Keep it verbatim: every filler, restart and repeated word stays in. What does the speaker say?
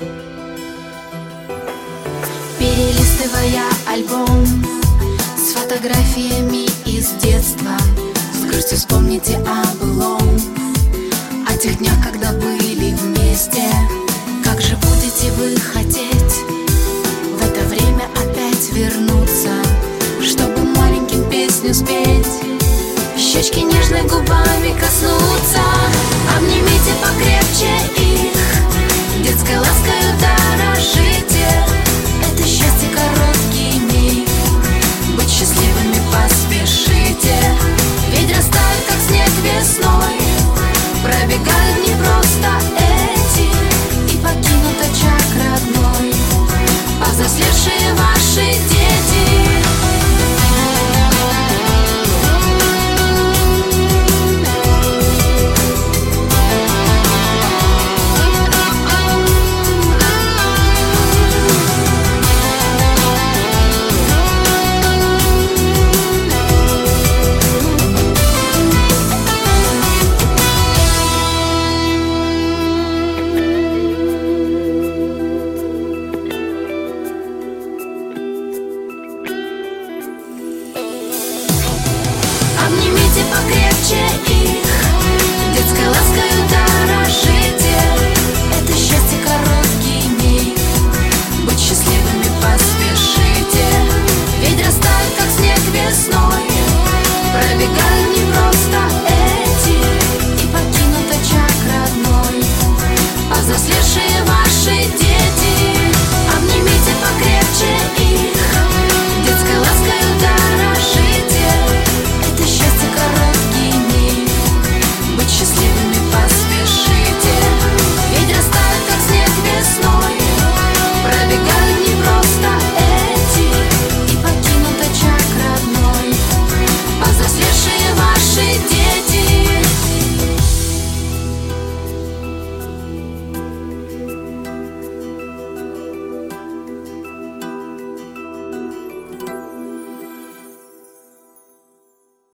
Перелистывая альбом с фотографиями из детства, с грустью вспомните о былом, о тех днях, когда были вместе. Как же будете вы хотеть в это время опять вернуться, чтобы маленьким песню спеть, щечки нежной губами коснуться? Обнимите покрепче и